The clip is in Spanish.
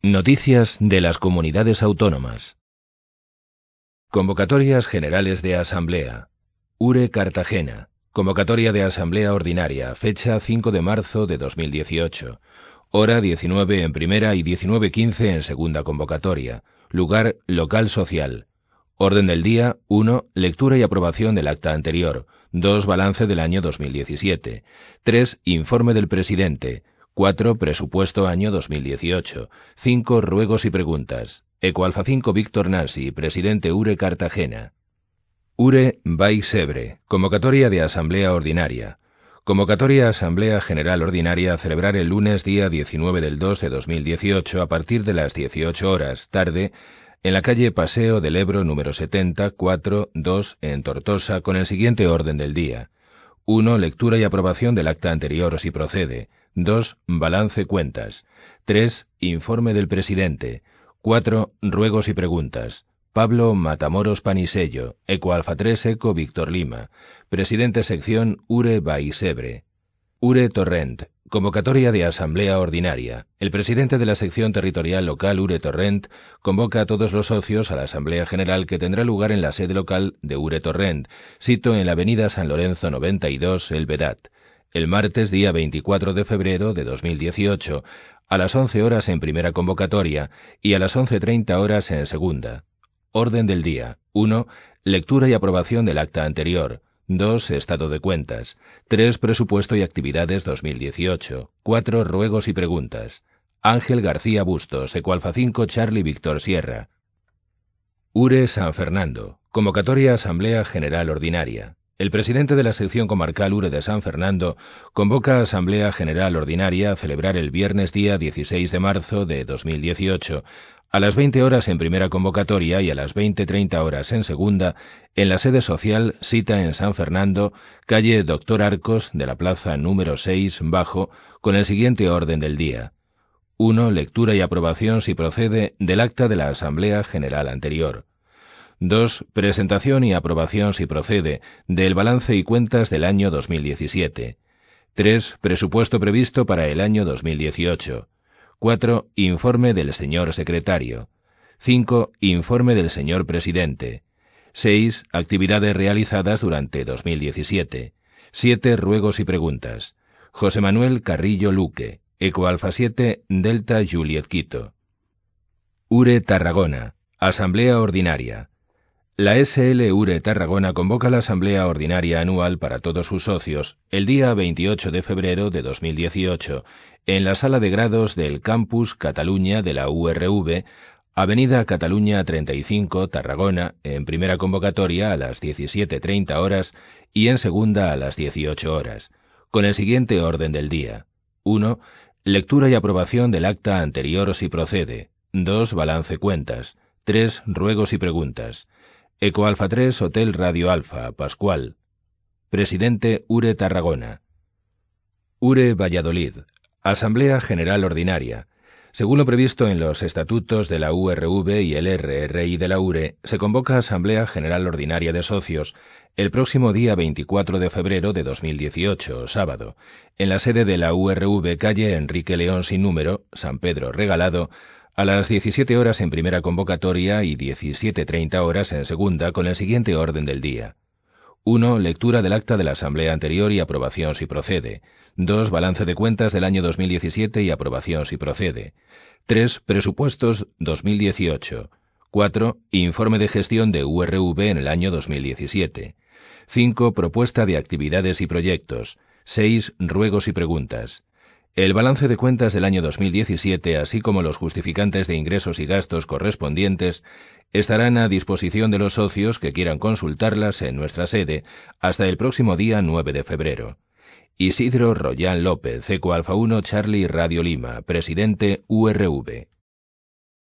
Noticias de las comunidades autónomas. Convocatorias generales de asamblea. URE Cartagena. Convocatoria de asamblea ordinaria, fecha 5 de marzo de 2018. Hora 19 en primera y 19:15 en segunda convocatoria. Lugar local social. Orden del día: 1. Lectura y aprobación del acta anterior. 2. Balance del año 2017. 3. Informe del presidente. 4. Presupuesto año 2018. 5. Ruegos y preguntas. Eco Alfa 5 Víctor Nasi, presidente URE Cartagena. URE Baix Ebre. Convocatoria de asamblea ordinaria. Convocatoria Asamblea General Ordinaria a celebrar el lunes día 19 del 2 de 2018 a partir de las 18 horas, tarde, en la calle Paseo del Ebro número 70, 4, 2, en Tortosa, con el siguiente orden del día. 1. Lectura y aprobación del acta anterior si procede. 2. Balance cuentas. 3. Informe del presidente. 4. Ruegos y preguntas. Pablo Matamoros Panisello, Eco Alfa 3 Eco Víctor Lima, presidente sección URE Baix Ebre. URE Torrent. Convocatoria de asamblea ordinaria. El presidente de la sección territorial local URE Torrent convoca a todos los socios a la asamblea general que tendrá lugar en la sede local de URE Torrent, sito en la avenida San Lorenzo 92, El Vedat, el martes día 24 de febrero de 2018, a las 11 horas en primera convocatoria y a las 11:30 horas en segunda. Orden del día. 1. Lectura y aprobación del acta anterior. 2. Estado de cuentas. 3. Presupuesto y actividades 2018. 4. Ruegos y preguntas. Ángel García Bustos, Eco Alfa 5 Charlie Víctor Sierra. URE San Fernando. Convocatoria Asamblea General Ordinaria. El presidente de la sección comarcal URE de San Fernando convoca a Asamblea General Ordinaria a celebrar el viernes día 16 de marzo de 2018 a las 20 horas en primera convocatoria y a las 20:30 horas en segunda, en la sede social cita en San Fernando, calle Doctor Arcos de la plaza número 6 bajo, con el siguiente orden del día. 1. Lectura y aprobación si procede del acta de la Asamblea General anterior. 2. Presentación y aprobación si procede del balance y cuentas del año 2017. 3. Presupuesto previsto para el año 2018. 4. Informe del señor secretario. 5. Informe del señor presidente. 6. Actividades realizadas durante 2017. 7. Ruegos y preguntas. José Manuel Carrillo Luque, Eco Alfa 7 Delta Juliet Quito. URE Tarragona. Asamblea Ordinaria. La SL URE Tarragona convoca la Asamblea Ordinaria Anual para todos sus socios el día 28 de febrero de 2018 en la Sala de Grados del Campus Cataluña de la URV, Avenida Cataluña 35, Tarragona, en primera convocatoria a las 17:30 horas y en segunda a las 18 horas, con el siguiente orden del día. 1. Lectura y aprobación del acta anterior si procede. 2. Balance cuentas. 3. Ruegos y preguntas. Eco Alfa 3 Hotel Radio Alfa, Pascual. Presidente URE Tarragona. URE Valladolid. Asamblea General Ordinaria. Según lo previsto en los estatutos de la URV y el RRI de la URE, se convoca Asamblea General Ordinaria de Socios el próximo día 24 de febrero de 2018, sábado, en la sede de la URV calle Enrique León sin número, San Pedro Regalado, a las 17 horas en primera convocatoria y 17:30 horas en segunda, con el siguiente orden del día. 1. Lectura del acta de la asamblea anterior y aprobación si procede. 2. Balance de cuentas del año 2017 y aprobación si procede. 3. Presupuestos 2018. 4. Informe de gestión de URV en el año 2017. 5. Propuesta de actividades y proyectos. 6. Ruegos y preguntas. El balance de cuentas del año 2017, así como los justificantes de ingresos y gastos correspondientes, estarán a disposición de los socios que quieran consultarlas en nuestra sede hasta el próximo día 9 de febrero. Isidro Royán López, Eco Alfa 1 Charlie Radio Lima, presidente URV.